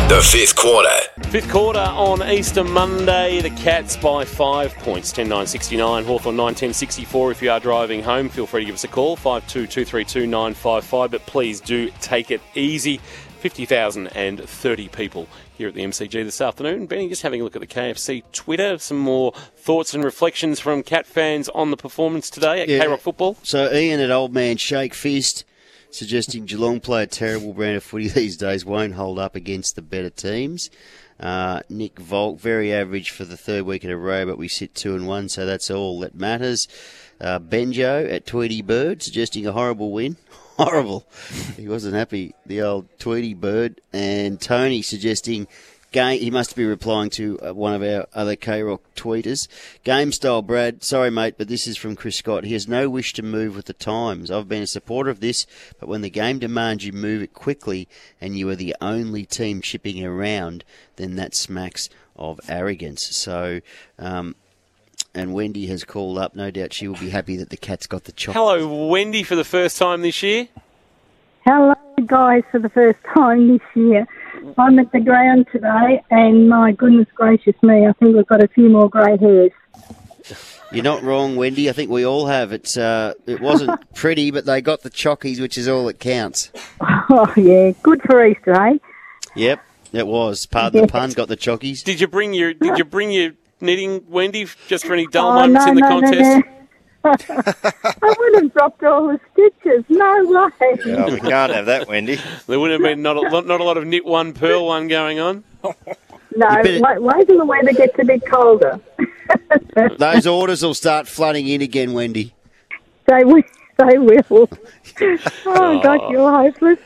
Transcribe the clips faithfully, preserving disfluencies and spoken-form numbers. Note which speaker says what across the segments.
Speaker 1: The fifth quarter.
Speaker 2: Fifth quarter on Easter Monday. The Cats by five points, ten nine sixty-nine. Hawthorn nine ten sixty-four. If you are driving home, feel free to give us a call, five two two three two nine five five. But please do take it easy. fifty thousand thirty people here at the M C G this afternoon. Benny, just having a look at the K F C Twitter. Some more thoughts and reflections from Cat fans on the performance today at
Speaker 3: Yeah.
Speaker 2: K-Rock Football.
Speaker 3: So Ian at Old Man Shake Fist suggesting Geelong play a terrible brand of footy these days, won't hold up against the better teams. Uh, Nick Volk, very average for the third week in a row, but we sit two and one, so that's all that matters. Uh, Benjo at Tweety Bird suggesting a horrible win. Horrible. He wasn't happy, the old Tweety Bird. And Tony suggesting, game, he must be replying to uh, one of our other K-Rock tweeters. Game style, Brad. Sorry, mate, but this is from Chris Scott. He has no wish to move with the times. I've been a supporter of this, but when the game demands you move it quickly and you are the only team shipping around, then that smacks of arrogance. So, um, and Wendy has called up. No doubt she will be happy that the Cats got the chop.
Speaker 2: Hello, Wendy, for the first time this year.
Speaker 4: Hello, guys, for the first time this year. I'm at the ground today, and my goodness gracious me, I think we've got a few more grey hairs.
Speaker 3: You're not wrong, Wendy. I think we all have. It's uh, it wasn't pretty, but they got the chockies, which is all that counts.
Speaker 4: Oh, yeah, good for Easter, eh?
Speaker 3: Yep, it was. Pardon the pun, got the chockies.
Speaker 2: Did you bring your Did you bring your knitting, Wendy, just for any dull
Speaker 4: Oh,
Speaker 2: moments
Speaker 4: no,
Speaker 2: in the
Speaker 4: no, no,
Speaker 2: contest?
Speaker 4: no. I would have dropped all the stitches. No way.
Speaker 5: Yeah, we can't have that, Wendy.
Speaker 2: There would have been not a lot, not a lot of knit one, purl one going on.
Speaker 4: No,
Speaker 3: better-
Speaker 4: wait, wait till the weather gets a bit colder.
Speaker 3: Those orders will start flooding in again, Wendy.
Speaker 4: They will. They will. Oh, God, you're hopeless.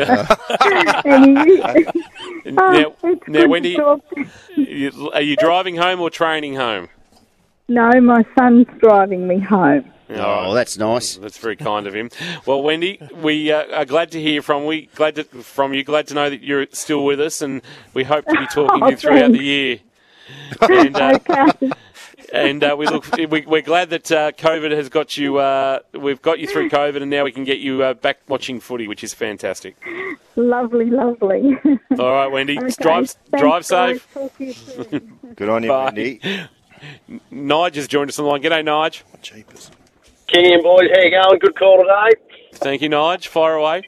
Speaker 4: And you- oh,
Speaker 2: Now,
Speaker 4: it's
Speaker 2: now
Speaker 4: good
Speaker 2: Wendy,
Speaker 4: to talk to-
Speaker 2: you- are you driving home or training home?
Speaker 4: No, my son's driving me home.
Speaker 3: Oh, that's nice.
Speaker 2: That's very kind of him. Well, Wendy, we uh, are glad to hear from we glad to, from you. Glad to know that you're still with us, and we hope to be talking to
Speaker 4: Oh,
Speaker 2: you throughout
Speaker 4: thanks.
Speaker 2: the year. And, uh,
Speaker 4: Okay.
Speaker 2: and uh, we look, we, we're glad that uh, COVID has got you. Uh, we've got you through COVID, and now we can get you uh, back watching footy, which is fantastic.
Speaker 4: Lovely, lovely.
Speaker 2: All right, Wendy,
Speaker 4: Okay,
Speaker 2: drive
Speaker 4: thanks,
Speaker 2: drive
Speaker 4: guys.
Speaker 2: safe.
Speaker 4: Talk to you soon.
Speaker 5: Good on you,
Speaker 2: Bye.
Speaker 5: Wendy.
Speaker 2: Nige has joined us on the line. G'day, Nige.
Speaker 5: Jeepers.
Speaker 6: Kingy and boys, how you going? Good call today.
Speaker 2: Thank you, Nige. Fire away.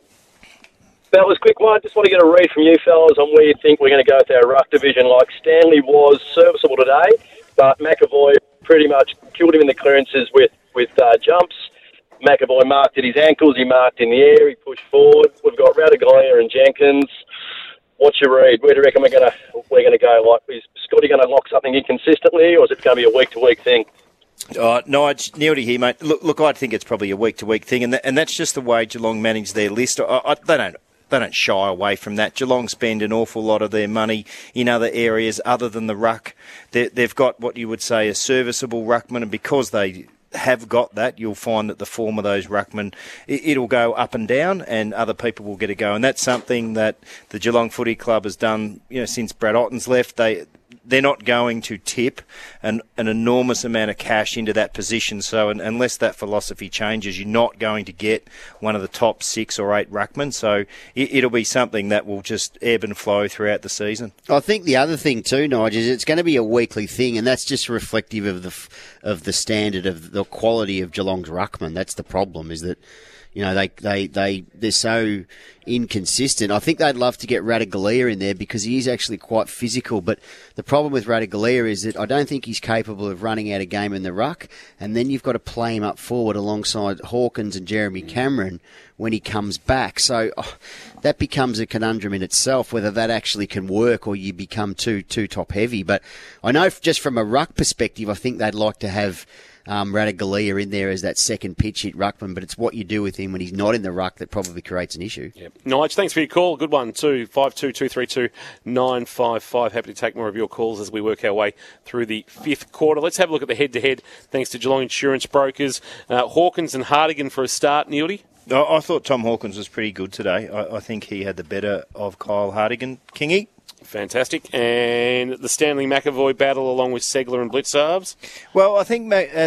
Speaker 6: That was a quick one. Just want to get a read from you fellas on where you think we're going to go with our ruck division. Like, Stanley was serviceable today, but McAvoy pretty much killed him in the clearances with, with uh, jumps. McAvoy marked at his ankles, he marked in the air, he pushed forward. We've got Radaglia and Jenkins. What's your read? Where do you reckon we're going to we're going to go? Like, is Scotty going to lock something in consistently, or is it going to be a week-to-week thing?
Speaker 5: Uh, Nige, Neildy here, mate. Look, look, I think it's probably a week-to-week thing, and that, and that's just the way Geelong manage their list. I, I, they don't they don't shy away from that. Geelong spend an awful lot of their money in other areas other than the ruck. They, they've got what you would say a serviceable ruckman, and because they have got that, you'll find that the form of those ruckmen, it, it'll go up and down, and other people will get a go. And that's something that the Geelong Footy Club has done, you know, since Brad Otten's left. They they're not going to tip an, an enormous amount of cash into that position. So un, unless that philosophy changes, you're not going to get one of the top six or eight ruckmen. So it, it'll be something that will just ebb and flow throughout the season.
Speaker 3: I think the other thing too, Nige, is it's going to be a weekly thing, and that's just reflective of the f- of the standard of the quality of Geelong's ruckman. That's the problem, is that, you know, they, they, they, they're so inconsistent. I think they'd love to get Radaglia in there because he is actually quite physical, but the problem with Radaglia is that I don't think he's capable of running out a game in the ruck, and then you've got to play him up forward alongside Hawkins and Jeremy Cameron when he comes back. So oh, that becomes a conundrum in itself, whether that actually can work or you become too, too top heavy. But I know just from a ruck perspective, I think they'd like to have Um, Radaglia in there as that second pitch hit ruckman, but it's what you do with him when he's not in the ruck that probably creates an issue.
Speaker 2: Yep. Nige, thanks for your call. Good one, too. five two two three two nine five five. Happy to take more of your calls as we work our way through the fifth quarter. Let's have a look at the head-to-head, thanks to Geelong Insurance Brokers. Uh, Hawkins and Hardigan for a start, Neildy.
Speaker 5: I, I thought Tom Hawkins was pretty good today. I, I think he had the better of Kyle Hardigan. Kingy?
Speaker 2: Fantastic. And the Stanley McAvoy battle along with Segler and Blitzarves.
Speaker 5: Well, I think, as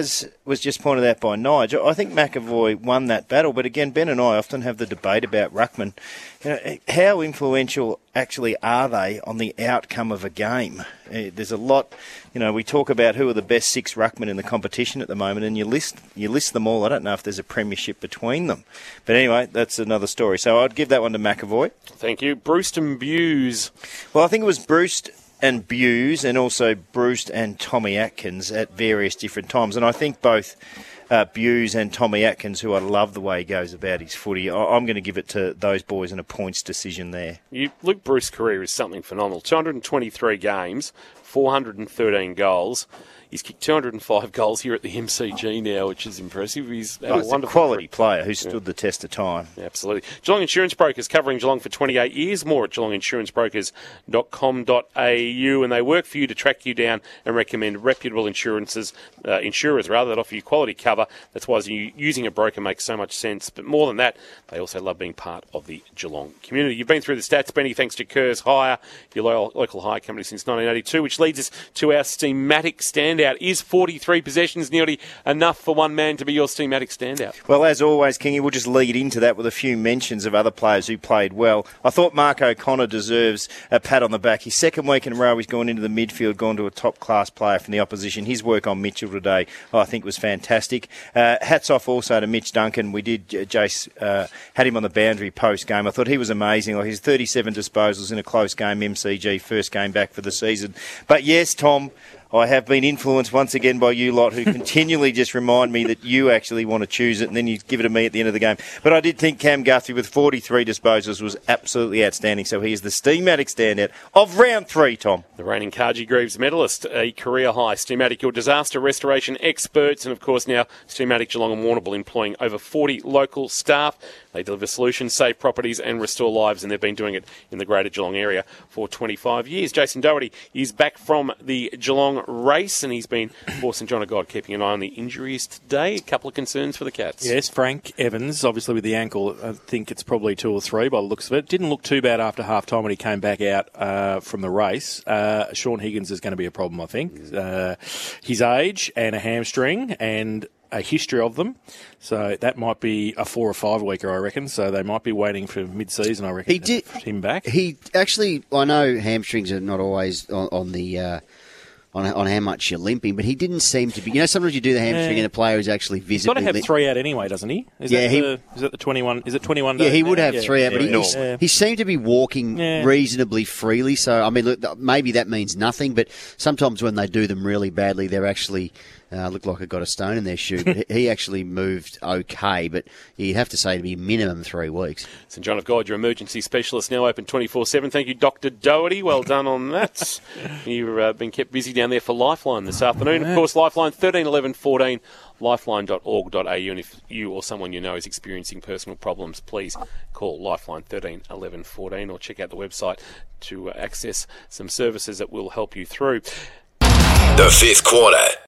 Speaker 5: was just pointed out by Nigel. I think McAvoy won that battle, but again, Ben and I often have the debate about ruckman. You know, how influential actually are they on the outcome of a game? Uh, there's a lot, you know, we talk about who are the best six ruckmen in the competition at the moment, and you list you list them all. I don't know if there's a premiership between them. But anyway, that's another story. So I'd give that one to McAvoy.
Speaker 2: Thank you. Brewston Buse.
Speaker 5: Well, I think it was Bruce and Buse, and also Bruce and Tommy Atkins at various different times. And I think both uh, Buse and Tommy Atkins, who I love the way he goes about his footy, I- I'm going to give it to those boys in a points decision there.
Speaker 2: You, Luke Bruce's career is something phenomenal. two hundred twenty-three games, four hundred thirteen goals. He's kicked two hundred five goals here at the M C G now, which is impressive. He's had
Speaker 5: Oh,
Speaker 2: a
Speaker 5: he's a
Speaker 2: wonderful
Speaker 5: quality
Speaker 2: career.
Speaker 5: player who stood the test of time.
Speaker 2: Absolutely. Geelong Insurance Brokers, covering Geelong for twenty-eight years. More at geelong insurance brokers dot com dot a u. And they work for you to track you down and recommend reputable insurances, uh, insurers rather, that offer you quality cover. That's why you, using a broker makes so much sense. But more than that, they also love being part of the Geelong community. You've been through the stats, Benny, thanks to Kerr's Hire, your loyal, local hire company since nineteen eighty-two, which leads us to our steamatic standout. Is forty-three possessions nearly enough for one man to be your steamatic standout?
Speaker 5: Well, as always, Kingy, we'll just lead into that with a few mentions of other players who played well. I thought Mark O'Connor deserves a pat on the back. His second week in a row, he's gone into the midfield, gone to a top-class player from the opposition. His work on Mitchell today, I think, was fantastic. Uh, hats off also to Mitch Duncan. We did, uh, Jace uh, had him on the boundary post-game. I thought he was amazing. Like his thirty-seven disposals in a close game, M C G, first game back for the season. But yes, Tom, I have been influenced once again by you lot, who continually just remind me that you actually want to choose it and then you give it to me at the end of the game. But I did think Cam Guthrie with forty-three disposals was absolutely outstanding. So he is the steamatic standout of round three, Tom.
Speaker 2: The reigning Cargie Greaves medalist, a career high. Steamatic, your disaster restoration experts, and of course now Steamatic Geelong and Warrnambool, employing over forty local staff. They deliver solutions, save properties and restore lives, and they've been doing it in the greater Geelong area for twenty-five years. Jason Doherty is back from the Geelong race, and he's been, for St John of God, keeping an eye on the injuries today. A couple of concerns for the Cats.
Speaker 1: Yes, Frank Evans, obviously with the ankle, I think it's probably two or three by the looks of it. Didn't look too bad after half-time when he came back out uh, from the race. Uh, Sean Higgins is going to be a problem, I think. Uh, his age and a hamstring and a history of them. So that might be a four or five weeker, I reckon. So they might be waiting for mid-season, I reckon,
Speaker 3: He did
Speaker 1: to get him back.
Speaker 3: He actually, I know hamstrings are not always on, on the uh, on on how much you're limping, but he didn't seem to be. You know, sometimes you do the hamstring
Speaker 1: Yeah.
Speaker 3: and a player is actually
Speaker 1: He's got
Speaker 3: visibly.
Speaker 1: to have
Speaker 3: limp-
Speaker 1: three out anyway, doesn't he? Is
Speaker 3: Yeah,
Speaker 1: that
Speaker 3: he-
Speaker 1: the, is that the twenty-one? Is it twenty-one?
Speaker 3: Yeah,
Speaker 1: days
Speaker 3: he would
Speaker 1: now?
Speaker 3: have
Speaker 1: Yeah.
Speaker 3: three out, but he,
Speaker 1: Yeah.
Speaker 3: he,
Speaker 1: Yeah.
Speaker 3: he seemed to be walking
Speaker 1: Yeah.
Speaker 3: reasonably freely. So, I mean, look, maybe that means nothing, but sometimes when they do them really badly, they're actually uh, look like it got a stone in their shoe. But he actually moved okay, but you'd have to say to be minimum three weeks.
Speaker 2: St John of God, your emergency specialist, now open twenty-four seven. Thank you, Doctor Doherty. Well done on that. You've uh, been kept busy down there for Lifeline this afternoon. Of course, Lifeline thirteen eleven fourteen, lifeline dot org dot a u. And if you or someone you know is experiencing personal problems, please call Lifeline thirteen eleven fourteen or check out the website to uh, access some services that will help you through.
Speaker 7: The fifth quarter.